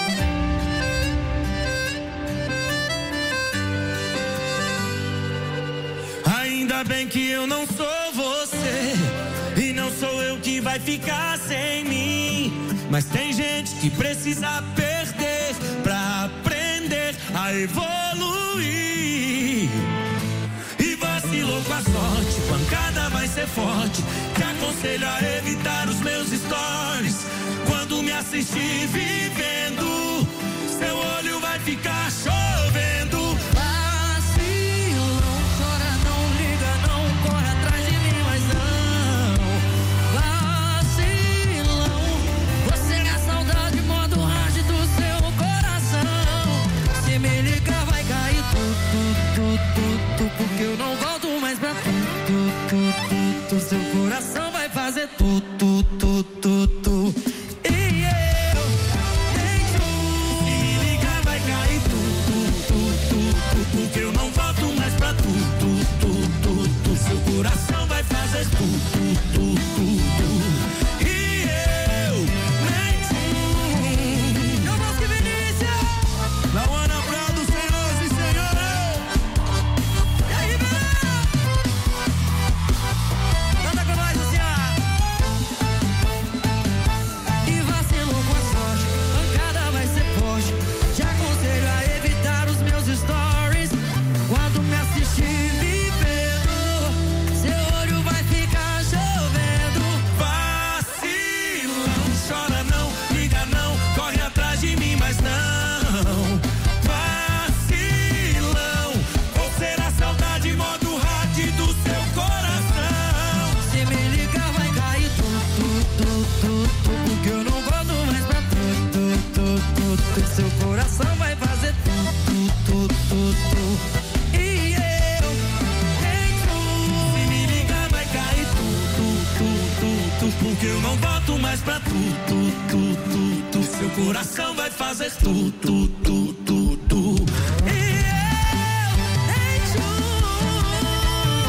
Ainda bem que eu não sou você, e não sou eu que vai ficar sem mim. Mas tem gente que precisa perder pra aprender a evoluir. E vacilou com a sorte, pancada vai ser forte. Te aconselho a evitar os meus stories. Quando me assistir vivendo, seu olho vai ficar chovendo. Vacilo, não chora, não liga, não corre atrás de mim, mas não. Vacilão, você é a saudade, modo hard do seu coração. Se me ligar vai cair tudo, tudo, tudo, porque eu não volto mais pra tu, tu, tu, tu, tu. Seu coração vai fazer tudo, tudo, tudo, tudo. E eu nem tu. Se me ligar vai cair tudo, tudo, tudo, porque eu não volto mais pra tu, tu, tu, tu, tu. Seu coração vai fazer tudo, tudo, tudo. E eu nem tu. Eu vou que Vinícius. Lauana Prado, senhoras e senhores. E aí, Ribeirão? Canta com nós assim, ó. E vacilou com a sorte, pancada vai ser forte. Te aconselho a evitar os meus stories. Quando me assistir vivendo, seu olho vai ficar chovendo. Vacilão, chora não, liga não, corre atrás de mim, mas não. Vacilão, ou será saudade, modo hard do seu coração. Se me ligar vai cair tudo, tudo, tudo, porque eu não volto mais pra tu, tu, tu, tu, tu. Seu coração vai fazer tudo, tudo, tudo, tudo. E eu nem tu. Se me ligar vai cair tudo, tudo, tudo, porque eu não volto mais pra tu, tu, tu, tu, tu. Seu coração vai fazer tudo, tudo, tudo, tudo. E eu nem tu.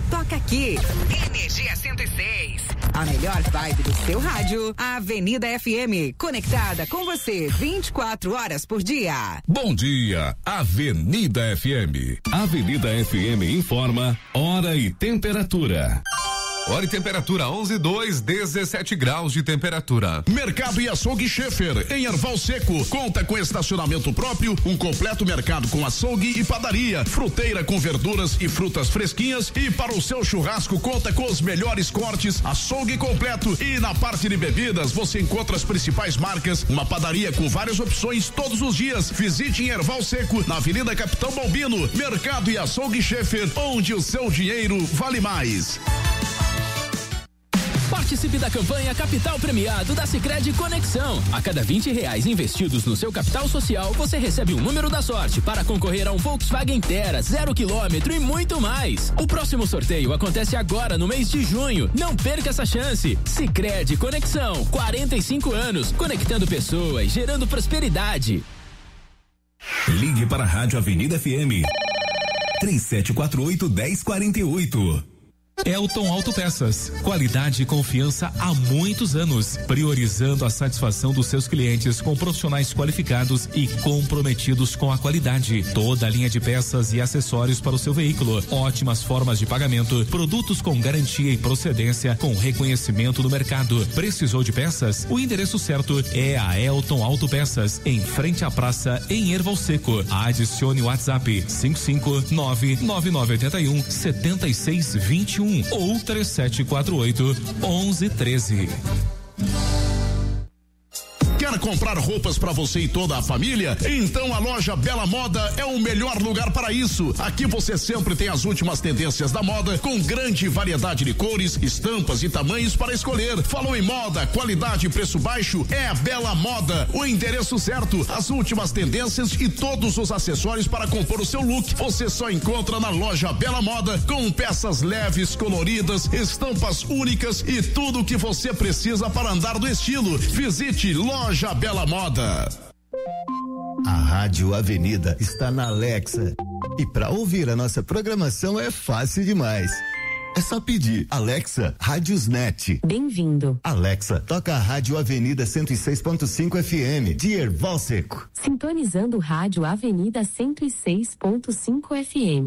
toca aqui. Energia cento e seis. A melhor vibe do seu rádio. A Avenida F M. Conectada com você vinte e quatro horas por dia. Bom dia, Avenida F M. Avenida F M informa hora e temperatura. Hora e temperatura onze e dois, dezessete graus de temperatura. Mercado e Açougue Schaefer, em Erval Seco. Conta com estacionamento próprio, um completo mercado com açougue e padaria, fruteira com verduras e frutas fresquinhas, e para o seu churrasco conta com os melhores cortes, açougue completo. E na parte de bebidas você encontra as principais marcas, uma padaria com várias opções todos os dias. Visite em Erval Seco, na Avenida Capitão Balbino. Mercado e Açougue Schaefer, onde o seu dinheiro vale mais. Participe da campanha Capital Premiado da Sicredi Conexão. A cada vinte reais investidos no seu capital social, você recebe um número da sorte para concorrer a um Volkswagen Tera, zero quilômetro e muito mais. O próximo sorteio acontece agora no mês de junho. Não perca essa chance. Sicredi Conexão, quarenta e cinco anos, conectando pessoas, gerando prosperidade. Ligue para a Rádio Avenida F M. três sete quatro oito, um zero quatro oito. Elton Autopeças, qualidade e confiança há muitos anos, priorizando a satisfação dos seus clientes com profissionais qualificados e comprometidos com a qualidade. Toda a linha de peças e acessórios para o seu veículo, ótimas formas de pagamento, produtos com garantia e procedência com reconhecimento do mercado. Precisou de peças? O endereço certo é a Elton Autopeças, em frente à praça em Erval Seco. Adicione o WhatsApp cinco cinco nove nove nove oito um sete seis dois um ou três sete quatro oito, onze treze. Quer comprar roupas para você e toda a família? Então a loja Bela Moda é o melhor lugar para isso. Aqui você sempre tem as últimas tendências da moda, com grande variedade de cores, estampas e tamanhos para escolher. Falou em moda, qualidade e preço baixo? É a Bela Moda. O endereço certo, as últimas tendências e todos os acessórios para compor o seu look. Você só encontra na loja Bela Moda, com peças leves, coloridas, estampas únicas e tudo o que você precisa para andar do estilo. Visite loja Loja Bela Moda. A Rádio Avenida está na Alexa. E para ouvir a nossa programação é fácil demais. É só pedir, Alexa, Rádiosnet. Bem-vindo. Alexa, toca a Rádio Avenida cento e seis ponto cinco F M, de Erval Seco. Sintonizando Rádio Avenida cento e seis ponto cinco F M.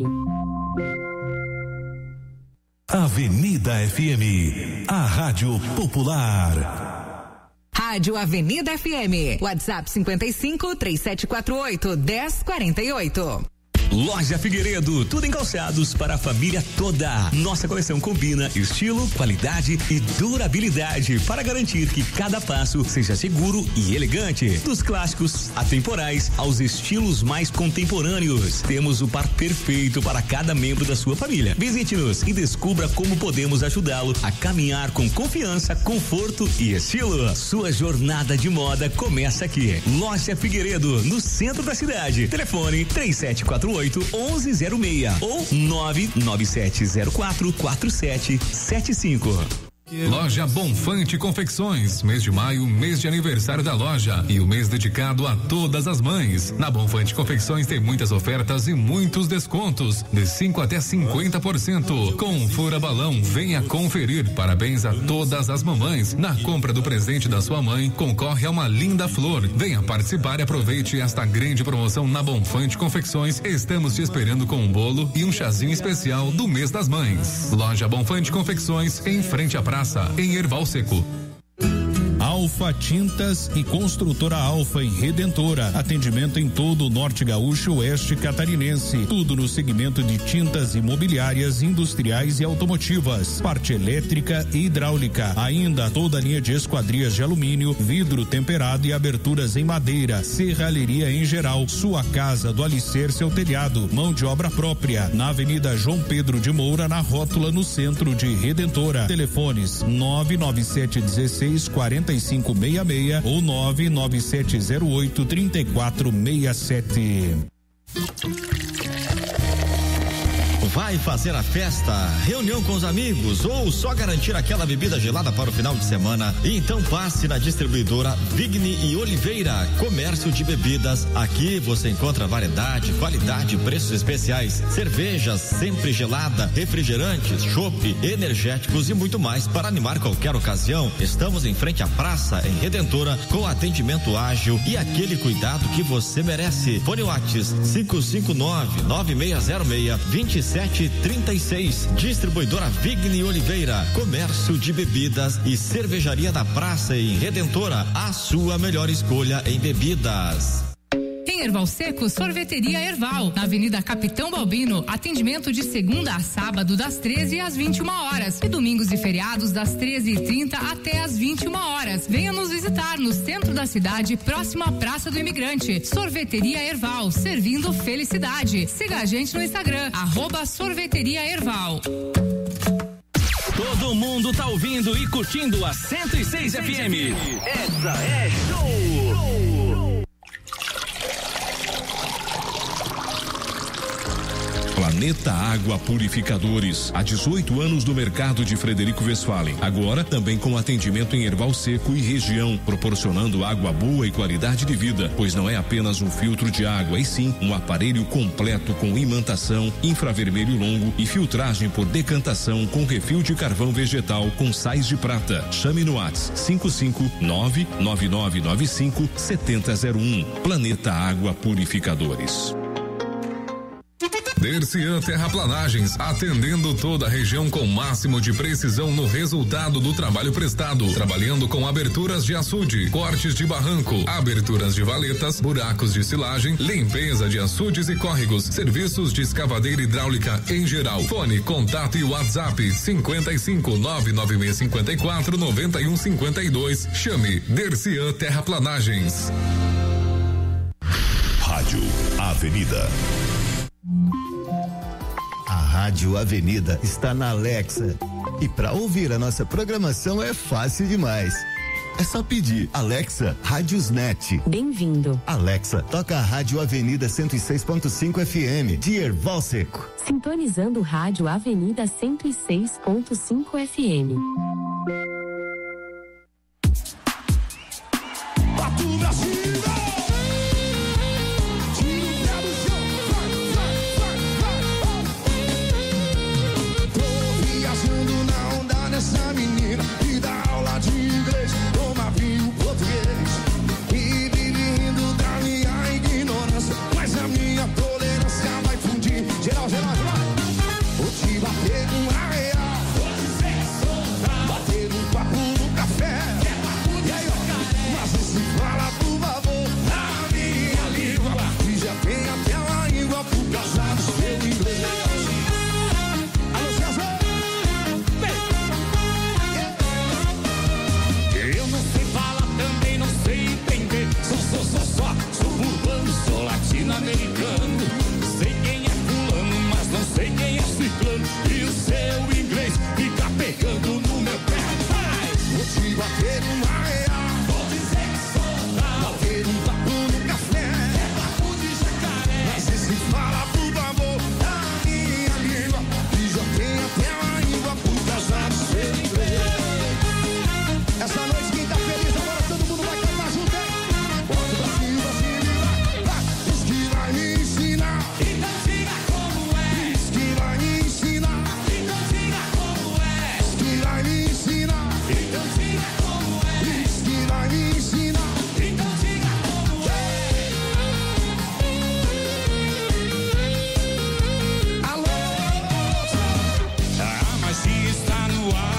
Avenida F M, a Rádio Popular. Rádio Avenida F M. WhatsApp cinquenta e cinco, três sete quatro oito, dez quarenta e oito. Loja Figueiredo, tudo em calçados para a família toda. Nossa coleção combina estilo, qualidade e durabilidade para garantir que cada passo seja seguro e elegante. Dos clássicos atemporais aos estilos mais contemporâneos, temos o par perfeito para cada membro da sua família. Visite-nos e descubra como podemos ajudá-lo a caminhar com confiança, conforto e estilo. Sua jornada de moda começa aqui. Loja Figueiredo, no centro da cidade. Telefone três sete quatro oito, onze zero seis ou nove nove sete zero quatro, quatro sete sete cinco. Loja Bonfante Confecções, mês de maio, mês de aniversário da loja e o mês dedicado a todas as mães. Na Bonfante Confecções tem muitas ofertas e muitos descontos, de cinco até cinquenta por cento. Com Fura Balão, venha conferir. Parabéns a todas as mamães. Na compra do presente da sua mãe, concorre a uma linda flor. Venha participar e aproveite esta grande promoção na Bonfante Confecções. Estamos te esperando com um bolo e um chazinho especial do mês das mães. Loja Bonfante Confecções, em frente à praça, em Erval Seco. Alfa Tintas e Construtora Alfa em Redentora. Atendimento em todo o norte gaúcho e oeste catarinense. Tudo no segmento de tintas imobiliárias, industriais e automotivas. Parte elétrica e hidráulica. Ainda toda a linha de esquadrias de alumínio, vidro temperado e aberturas em madeira. Serralheria em geral. Sua casa do alicerce ao telhado. Mão de obra própria. Na Avenida João Pedro de Moura, na rótula, no centro de Redentora. Telefones nove nove sete dezesseis quarenta e cinco sessenta e seis ou nove nove sete zero oito trinta e quatro sessenta e sete. Vai fazer a festa, reunião com os amigos ou só garantir aquela bebida gelada para o final de semana? Então passe na distribuidora Vigni e Oliveira, comércio de bebidas. Aqui você encontra variedade, qualidade, preços especiais, cervejas sempre gelada, refrigerantes, chopp, energéticos e muito mais para animar qualquer ocasião. Estamos em frente à praça, em Redentora, com atendimento ágil e aquele cuidado que você merece. Fone WhatsApp cinco cinco nove, nove seis zero seis, dois sete três seis. Distribuidora Vigni Oliveira, comércio de bebidas e cervejaria da praça em Redentora, a sua melhor escolha em bebidas. Em Erval Seco, Sorveteria Erval, na Avenida Capitão Balbino, atendimento de segunda a sábado das treze às vinte e uma horas e domingos e feriados das treze e trinta até às vinte e uma horas. Venha nos visitar no centro da cidade, próximo à Praça do Imigrante. Sorveteria Erval, servindo felicidade. Siga a gente no Instagram, arroba Sorveteria Erval. Todo mundo tá ouvindo e curtindo a cento e seis F M. Essa é show! Planeta Água Purificadores, há dezoito anos no mercado de Frederico Westphalen. Agora também com atendimento em Erval Seco e região, proporcionando água boa e qualidade de vida, pois não é apenas um filtro de água, e sim um aparelho completo com imantação, infravermelho longo e filtragem por decantação com refil de carvão vegetal com sais de prata. Chame no WhatsApp cinco cinco nove nove nove nove cinco sete zero zero um. Planeta Água Purificadores. Dercian Terraplanagens, atendendo toda a região com máximo de precisão no resultado do trabalho prestado, trabalhando com aberturas de açude, cortes de barranco, aberturas de valetas, buracos de silagem, limpeza de açudes e córregos, serviços de escavadeira hidráulica em geral. Fone, contato e WhatsApp cinquenta e cinco, nove nove seis cinquenta e quatro, noventa e um cinquenta e dois. Chame Dercian Terraplanagens. Rádio Avenida. A Rádio Avenida está na Alexa. E para ouvir a nossa programação é fácil demais. É só pedir: Alexa, Rádiosnet. Bem-vindo. Alexa, toca a Rádio Avenida cento e seis ponto cinco F M de Erval Seco. Sintonizando Rádio Avenida cento e seis ponto cinco F M. Pato Brasil! Essa menina que dá aula de inglês, toma vinho português e vive rindo da minha ignorância, mas a minha tolerância vai fundir. Geral, geral, geral. Vou te bater uma real, bater um papo no café. E aí, ó, mas se fala por favor na minha língua, e já tem até uma língua por causa do seu inglês. Sou, sou, só, sou urbano, sou latino-americano. Sei quem é fulano, mas não sei quem é ciclano. E o seu inglês fica pegando no meu pé. Mas vou te bater uma real, vou dizer que sou tal. Bater um papo no café, é papo de jacaré. Mas se fala por favor na minha língua, e já tem até uma língua por causa do seu inglês. Essa noite quem tá feliz agora todo mundo vai cantar junto, hein? Bota o Brasil, Brasil e vai, vai. Diz que vai me ensinar, então diga como é. Diz que vai me ensinar, então diga como é. Diz que vai me ensinar, então diga como é. Diz que vai me ensinar, então diga como é. Alô, ah, mas se está no ar.